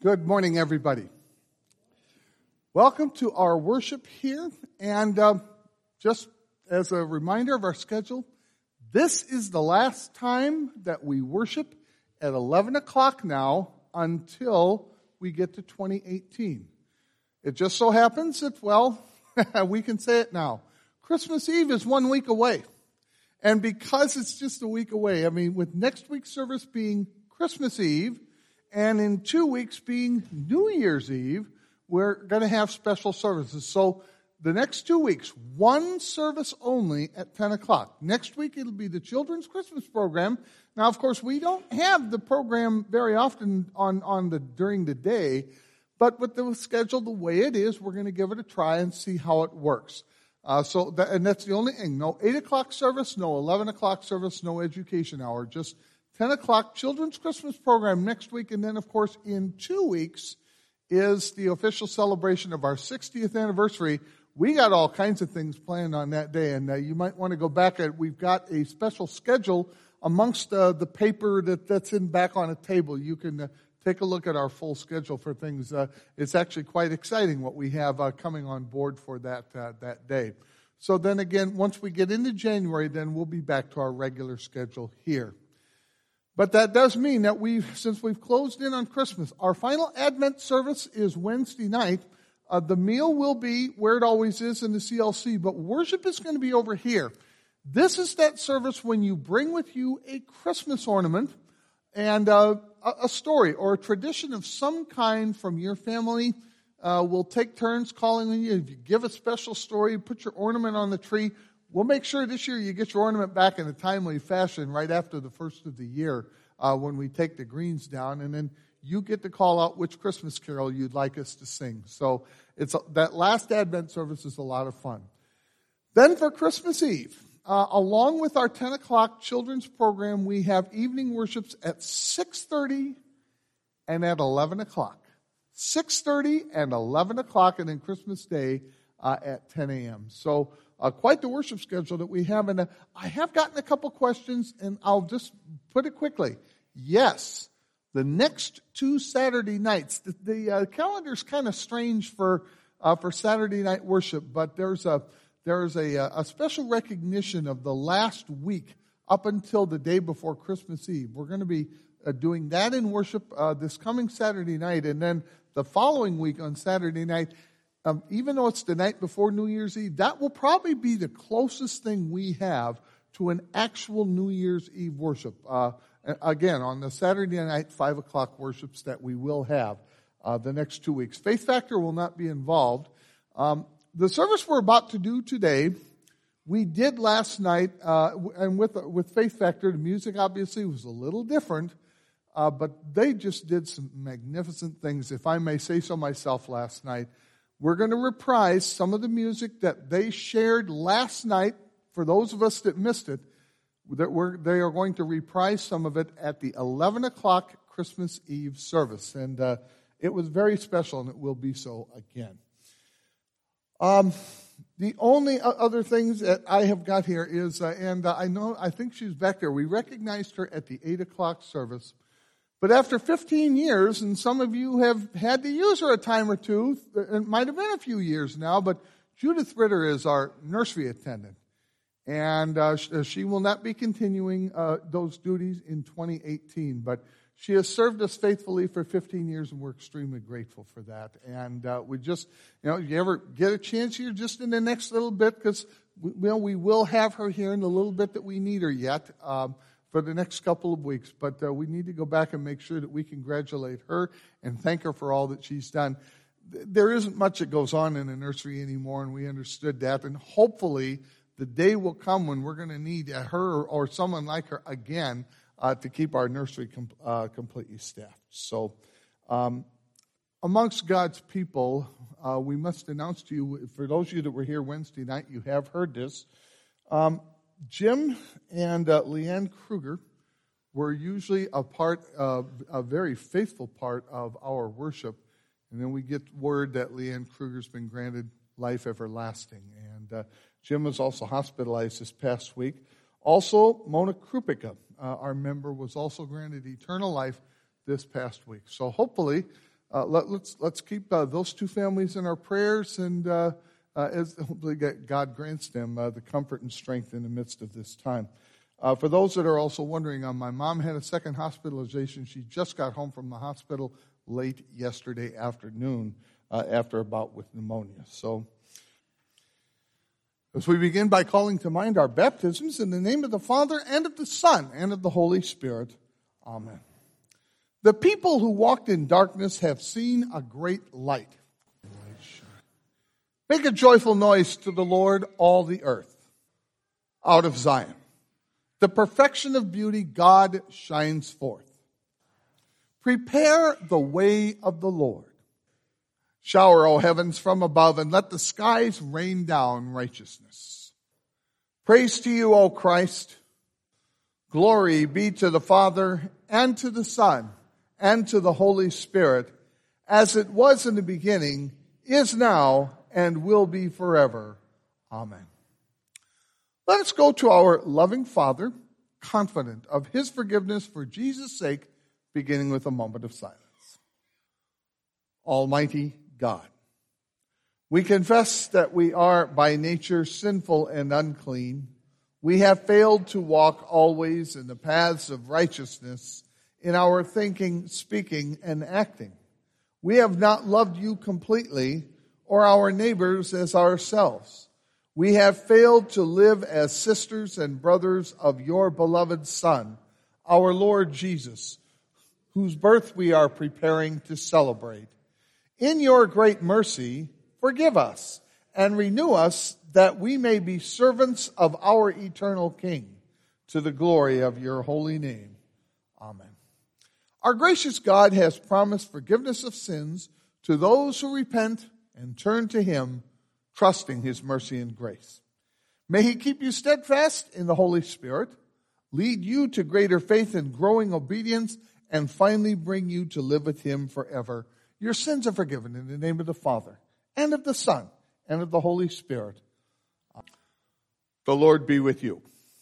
Good morning, everybody. Welcome to our worship here. And just as a reminder of our schedule, this is the last time that we worship at 11 o'clock now until we get to 2018. It just so happens that, well, we can say it now. Christmas Eve is 1 week away. And because it's just a week away, I mean, with next week's service being Christmas Eve, and in 2 weeks being New Year's Eve, we're going to have special services. So the next 2 weeks, one service only at 10 o'clock. Next week, it'll be the Children's Christmas program. Now, of course, we don't have the program very often during the day, but with the schedule the way it is, we're going to give it a try and see how it works. And that's the only thing. No 8 o'clock service, no 11 o'clock service, no education hour. Just 10 o'clock Children's Christmas program next week. And then, of course, in 2 weeks is the official celebration of our 60th anniversary. We got all kinds of things planned on that day. And you might want to go back. We've got a special schedule amongst the paper that's in back on a table. You can take a look at our full schedule for things. It's actually quite exciting what we have coming on board for that day. So then again, once we get into January, then we'll be back to our regular schedule here. But that does mean that since we've closed in on Christmas, our final Advent service is Wednesday night. The meal will be where it always is in the CLC, but worship is going to be over here. This is that service when you bring with you a Christmas ornament and a story or a tradition of some kind from your family. We'll take turns calling on you. If you give a special story, put your ornament on the tree. We'll make sure this year you get your ornament back in a timely fashion right after the first of the year when we take the greens down. And then you get to call out which Christmas carol you'd like us to sing. So that last Advent service is a lot of fun. Then for Christmas Eve, along with our 10 o'clock children's program, we have evening worships at 6:30 and at 11 o'clock. 6:30 and 11 o'clock, and then Christmas Day at 10 a.m. So quite the worship schedule that we have. And I have gotten a couple questions, and I'll just put it quickly. Yes, the next two Saturday nights, the calendar's kind of strange for Saturday night worship, but there's a special recognition of the last week up until the day before Christmas Eve. We're going to be doing that in worship this coming Saturday night, and then the following week on Saturday night, even though it's the night before New Year's Eve, that will probably be the closest thing we have to an actual New Year's Eve worship. Again, on the Saturday night, 5 o'clock worships that we will have the next 2 weeks. Faith Factor will not be involved. The service we're about to do today, we did last night, and with Faith Factor, the music obviously was a little different, but they just did some magnificent things, if I may say so myself, last night. We're going to reprise some of the music that they shared last night. For those of us that missed it, they are going to reprise some of it at the 11 o'clock Christmas Eve service. And it was very special, and it will be so again. The only other things that I have got here is, I think she's back there. We recognized her at the 8 o'clock service. But after 15 years, and some of you have had to use her a time or two, it might have been a few years now, but Judith Ritter is our nursery attendant. And she will not be continuing those duties in 2018, but she has served us faithfully for 15 years, and we're extremely grateful for that. And we just, you ever get a chance here just in the next little bit, because we will have her here in the little bit that we need her yet, for the next couple of weeks, but we need to go back and make sure that we congratulate her and thank her for all that she's done. There isn't much that goes on in a nursery anymore, and we understood that, and hopefully the day will come when we're going to need her or someone like her again to keep our nursery completely staffed. So amongst God's people, we must announce to you, for those of you that were here Wednesday night, you have heard this, Jim and Leanne Kruger were usually a very faithful part of our worship. And then we get word that Leanne Kruger's been granted life everlasting. And Jim was also hospitalized this past week. Also, Mona Krupica, our member, was also granted eternal life this past week. So hopefully let's keep those two families in our prayers, and as hopefully God grants them the comfort and strength in the midst of this time. For those that are also wondering, my mom had a second hospitalization. She just got home from the hospital late yesterday afternoon after a bout with pneumonia. So, as we begin by calling to mind our baptisms, in the name of the Father, and of the Son, and of the Holy Spirit. Amen. The people who walked in darkness have seen a great light. Make a joyful noise to the Lord, all the earth. Out of Zion, the perfection of beauty, God shines forth. Prepare the way of the Lord. Shower, O heavens, from above, and let the skies rain down righteousness. Praise to you, O Christ. Glory be to the Father, and to the Son, and to the Holy Spirit, as it was in the beginning, is now, and will be forever. Amen. Let us go to our loving Father, confident of his forgiveness for Jesus' sake, beginning with a moment of silence. Almighty God, we confess that we are by nature sinful and unclean. We have failed to walk always in the paths of righteousness in our thinking, speaking, and acting. We have not loved you completely or our neighbors as ourselves. We have failed to live as sisters and brothers of your beloved Son, our Lord Jesus, whose birth we are preparing to celebrate. In your great mercy, forgive us and renew us that we may be servants of our eternal King, to the glory of your holy name. Amen. Our gracious God has promised forgiveness of sins to those who repent and turn to him, trusting his mercy and grace. May he keep you steadfast in the Holy Spirit, lead you to greater faith and growing obedience, and finally bring you to live with him forever. Your sins are forgiven in the name of the Father, and of the Son, and of the Holy Spirit. The Lord be with you.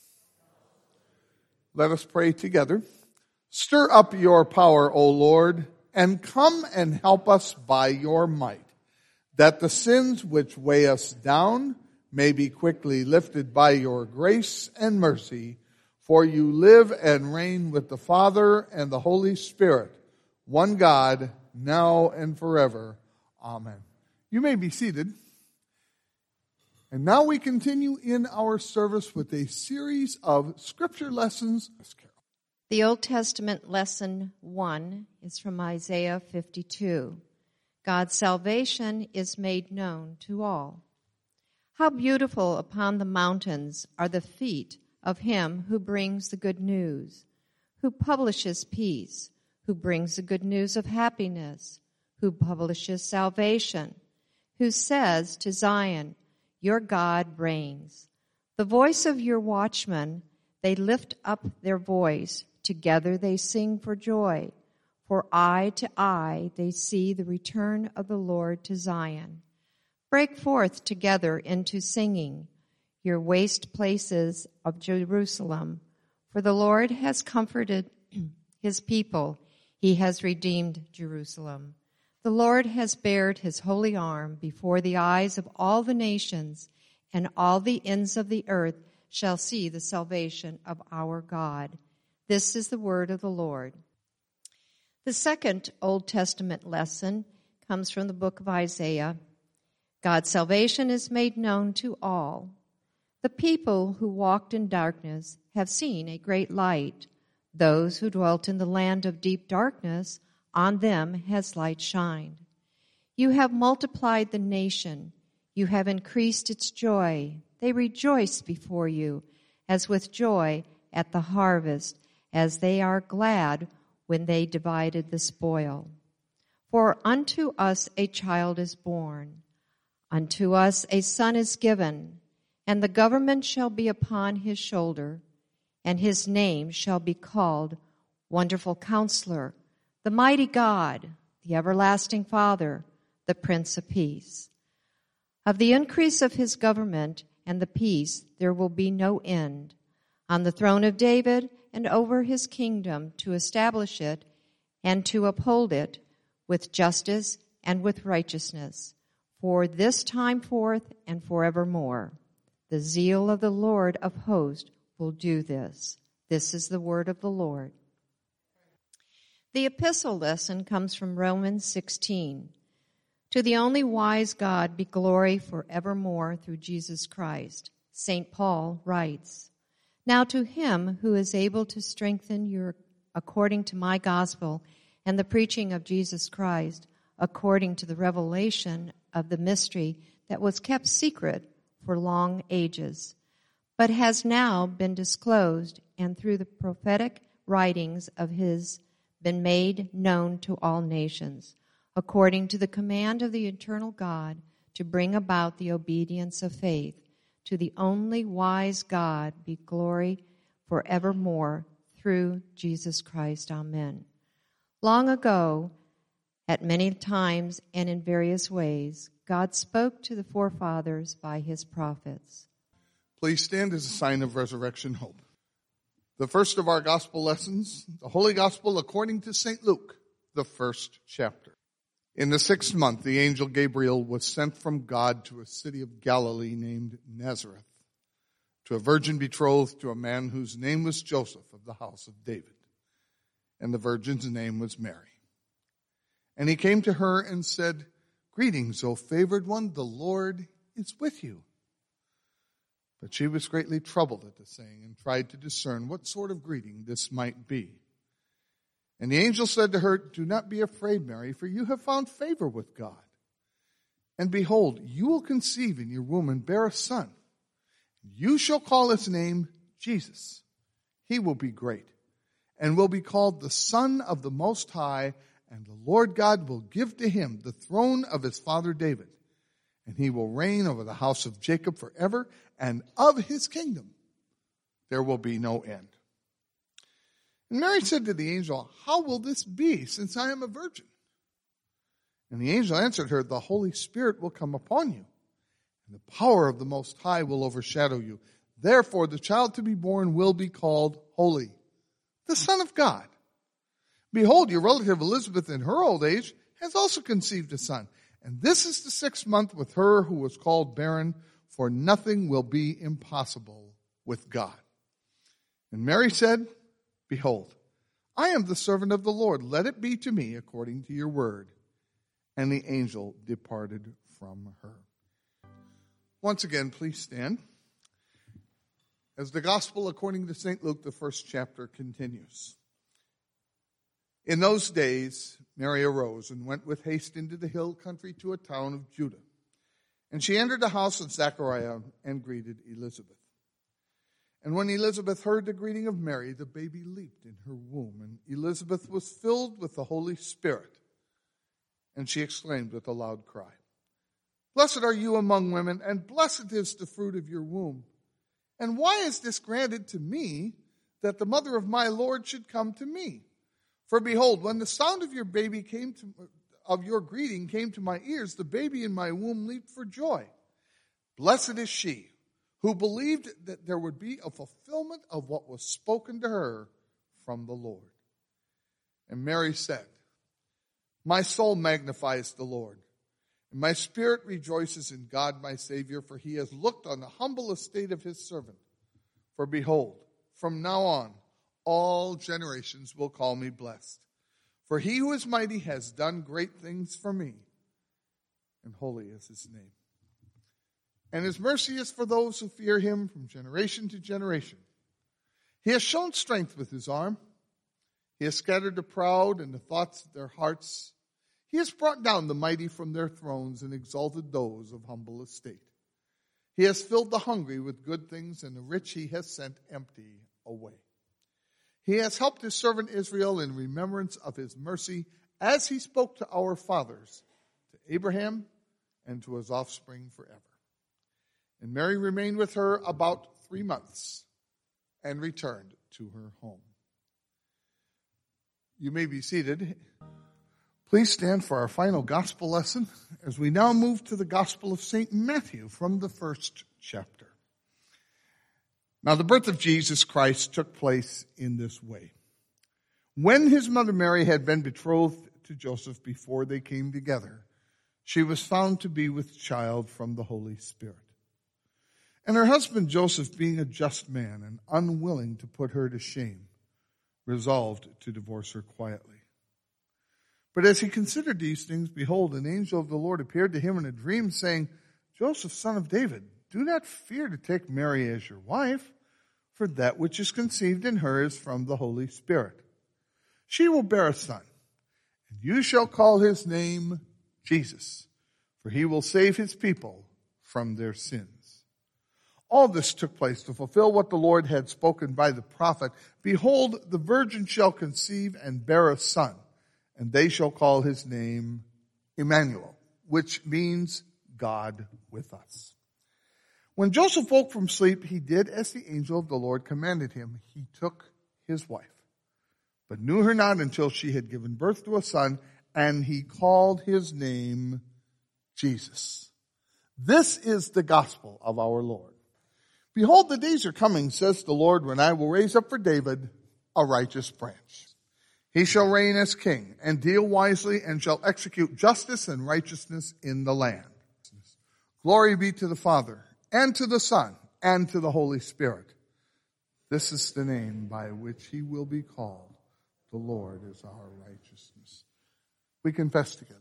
Let us pray together. Stir up your power, O Lord, and come and help us by your might, that the sins which weigh us down may be quickly lifted by your grace and mercy. For you live and reign with the Father and the Holy Spirit, one God, now and forever. Amen. You may be seated. And now we continue in our service with a series of scripture lessons. The Old Testament lesson 1 is from Isaiah 52. God's salvation is made known to all. How beautiful upon the mountains are the feet of him who brings the good news, who publishes peace, who brings the good news of happiness, who publishes salvation, who says to Zion, your God reigns. The voice of your watchmen, they lift up their voice. Together they sing for joy. For eye to eye they see the return of the Lord to Zion. Break forth together into singing, your waste places of Jerusalem. For the Lord has comforted his people. He has redeemed Jerusalem. The Lord has bared his holy arm before the eyes of all the nations, and all the ends of the earth shall see the salvation of our God. This is the word of the Lord. The second Old Testament lesson comes from the book of Isaiah. God's salvation is made known to all. The people who walked in darkness have seen a great light. Those who dwelt in the land of deep darkness, on them has light shined. You have multiplied the nation. You have increased its joy. They rejoice before you, as with joy at the harvest, as they are glad when they divided the spoil. For unto us a child is born, unto us a son is given, and the government shall be upon his shoulder, and his name shall be called Wonderful Counselor, the Mighty God, the Everlasting Father, the Prince of Peace. Of the increase of his government and the peace there will be no end, on the throne of David and over his kingdom, to establish it and to uphold it with justice and with righteousness, for this time forth and forevermore. The zeal of the Lord of hosts will do this. This is the word of the Lord. The epistle lesson comes from Romans 16. To the only wise God be glory forevermore through Jesus Christ. St. Paul writes, Now to him who is able to strengthen you according to my gospel and the preaching of Jesus Christ, according to the revelation of the mystery that was kept secret for long ages, but has now been disclosed, and through the prophetic writings of his been made known to all nations, according to the command of the eternal God, to bring about the obedience of faith. To the only wise God be glory forevermore through Jesus Christ. Amen. Long ago, at many times and in various ways, God spoke to the forefathers by his prophets. Please stand as a sign of resurrection hope. The first of our gospel lessons, the Holy Gospel according to St. Luke, the first chapter. In the 6th month, the angel Gabriel was sent from God to a city of Galilee named Nazareth, to a virgin betrothed to a man whose name was Joseph of the house of David. And the virgin's name was Mary. And he came to her and said, Greetings, O favored one, the Lord is with you. But she was greatly troubled at the saying and tried to discern what sort of greeting this might be. And the angel said to her, Do not be afraid, Mary, for you have found favor with God. And behold, you will conceive in your womb and bear a son. You shall call his name Jesus. He will be great and will be called the Son of the Most High, and the Lord God will give to him the throne of his father David. And he will reign over the house of Jacob forever, and of his kingdom there will be no end. And Mary said to the angel, How will this be, since I am a virgin? And the angel answered her, The Holy Spirit will come upon you, and the power of the Most High will overshadow you. Therefore the child to be born will be called Holy, the Son of God. Behold, your relative Elizabeth in her old age has also conceived a son. And this is the 6th month with her who was called barren, for nothing will be impossible with God. And Mary said, Behold, I am the servant of the Lord. Let it be to me according to your word. And the angel departed from her. Once again, please stand as the gospel according to St. Luke, the first chapter, continues. In those days, Mary arose and went with haste into the hill country to a town of Judah. And she entered the house of Zechariah and greeted Elizabeth. And when Elizabeth heard the greeting of Mary, the baby leaped in her womb, and Elizabeth was filled with the Holy Spirit. And she exclaimed with a loud cry, Blessed are you among women, and blessed is the fruit of your womb. And why is this granted to me, that the mother of my Lord should come to me? For behold, when the sound of your greeting came to my ears, the baby in my womb leaped for joy. Blessed is she who believed that there would be a fulfillment of what was spoken to her from the Lord. And Mary said, My soul magnifies the Lord, and my spirit rejoices in God my Savior, for he has looked on the humble estate of his servant. For behold, from now on, all generations will call me blessed. For he who is mighty has done great things for me, and holy is his name. And his mercy is for those who fear him from generation to generation. He has shown strength with his arm. He has scattered the proud in the thoughts of their hearts. He has brought down the mighty from their thrones and exalted those of humble estate. He has filled the hungry with good things, and the rich he has sent empty away. He has helped his servant Israel in remembrance of his mercy, as he spoke to our fathers, to Abraham and to his offspring forever. And Mary remained with her about 3 months and returned to her home. You may be seated. Please stand for our final gospel lesson as we now move to the Gospel of St. Matthew from the first chapter. Now, the birth of Jesus Christ took place in this way. When his mother Mary had been betrothed to Joseph before they came together, she was found to be with child from the Holy Spirit. And her husband Joseph, being a just man and unwilling to put her to shame, resolved to divorce her quietly. But as he considered these things, behold, an angel of the Lord appeared to him in a dream, saying, Joseph, son of David, do not fear to take Mary as your wife, for that which is conceived in her is from the Holy Spirit. She will bear a son, and you shall call his name Jesus, for he will save his people from their sins. All this took place to fulfill what the Lord had spoken by the prophet. Behold, the virgin shall conceive and bear a son, and they shall call his name Emmanuel, which means God with us. When Joseph woke from sleep, he did as the angel of the Lord commanded him. He took his wife, but knew her not until she had given birth to a son, and he called his name Jesus. This is the gospel of our Lord. Behold, the days are coming, says the Lord, when I will raise up for David a righteous branch. He shall reign as king and deal wisely and shall execute justice and righteousness in the land. Glory be to the Father and to the Son and to the Holy Spirit. This is the name by which he will be called. The Lord is our righteousness. We confess together.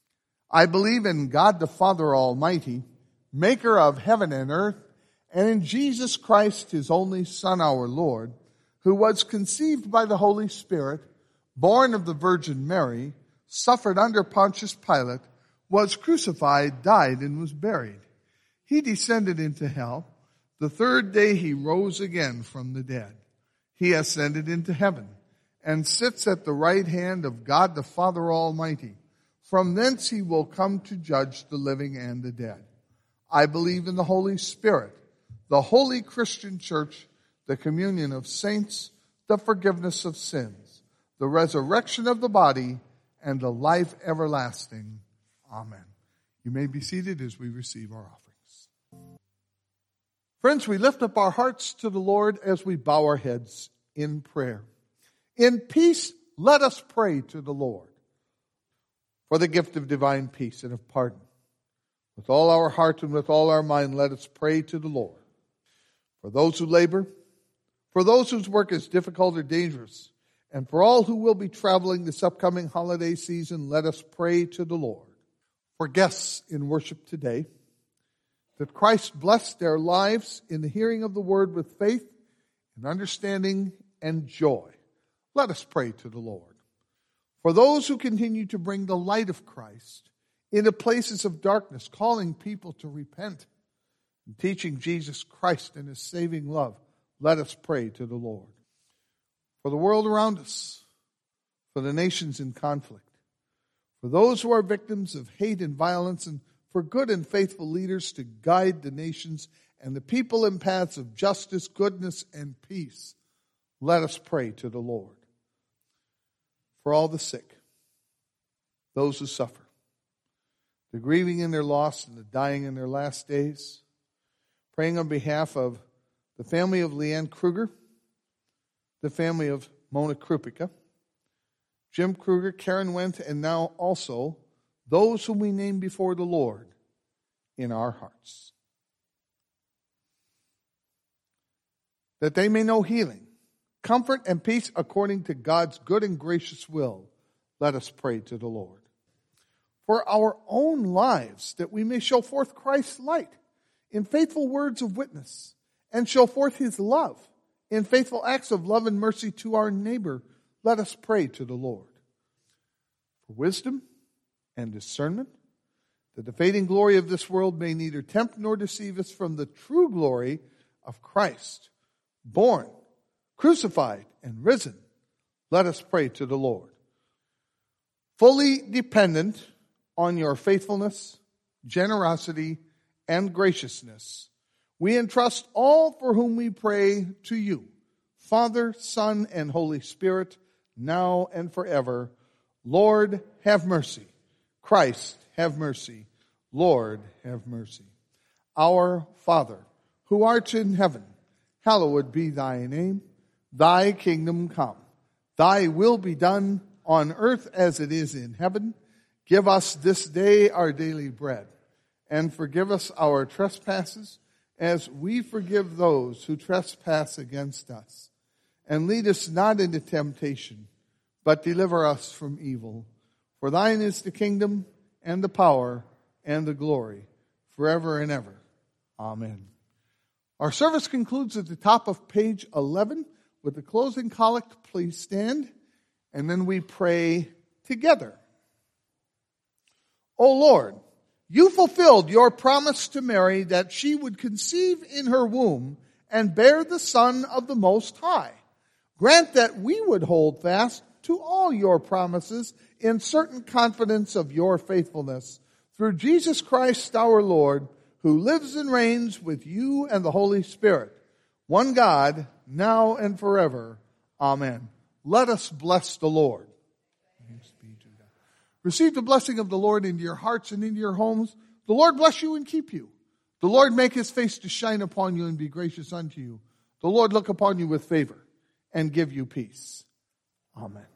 I believe in God the Father Almighty, maker of heaven and earth, and in Jesus Christ, his only Son, our Lord, who was conceived by the Holy Spirit, born of the Virgin Mary, suffered under Pontius Pilate, was crucified, died, and was buried. He descended into hell. The third day he rose again from the dead. He ascended into heaven and sits at the right hand of God the Father Almighty. From thence he will come to judge the living and the dead. I believe in the Holy Spirit, the holy Christian church, the communion of saints, the forgiveness of sins, the resurrection of the body, and the life everlasting. Amen. You may be seated as we receive our offerings. Friends, we lift up our hearts to the Lord as we bow our heads in prayer. In peace, let us pray to the Lord for the gift of divine peace and of pardon. With all our heart and with all our mind, let us pray to the Lord. For those who labor, for those whose work is difficult or dangerous, and for all who will be traveling this upcoming holiday season, let us pray to the Lord. For guests in worship today, that Christ bless their lives in the hearing of the word with faith and understanding and joy. Let us pray to the Lord. For those who continue to bring the light of Christ into places of darkness, calling people to repent and teaching Jesus Christ and his saving love, let us pray to the Lord. For the world around us, for the nations in conflict, for those who are victims of hate and violence, and for good and faithful leaders to guide the nations and the people in paths of justice, goodness, and peace, let us pray to the Lord. For all the sick, those who suffer, the grieving in their loss and the dying in their last days, praying on behalf of the family of Leanne Kruger, the family of Mona Krupica, Jim Kruger, Karen Wendt, and now also those whom we name before the Lord in our hearts. That they may know healing, comfort, and peace according to God's good and gracious will, let us pray to the Lord. For our own lives, that we may show forth Christ's light in faithful words of witness, and show forth his love in faithful acts of love and mercy to our neighbor, let us pray to the Lord. For wisdom and discernment, that the fading glory of this world may neither tempt nor deceive us from the true glory of Christ, born, crucified, and risen, let us pray to the Lord. Fully dependent on your faithfulness, generosity, and graciousness, we entrust all for whom we pray to you, Father, Son, and Holy Spirit, now and forever. Lord, have mercy. Christ, have mercy. Lord, have mercy. Our Father, who art in heaven, hallowed be thy name. Thy kingdom come. Thy will be done on earth as it is in heaven. Give us this day our daily bread, and forgive us our trespasses, as we forgive those who trespass against us. And lead us not into temptation, but deliver us from evil. For thine is the kingdom, and the power, and the glory, forever and ever. Amen. Our service concludes at the top of page 11 with the closing collect. Please stand, and then we pray together. O Lord, you fulfilled your promise to Mary that she would conceive in her womb and bear the Son of the Most High. Grant that we would hold fast to all your promises in certain confidence of your faithfulness, through Jesus Christ our Lord, who lives and reigns with you and the Holy Spirit, one God, now and forever. Amen. Let us bless the Lord. Thanks be to God. Receive the blessing of the Lord into your hearts and into your homes. The Lord bless you and keep you. The Lord make his face to shine upon you and be gracious unto you. The Lord look upon you with favor and give you peace. Amen.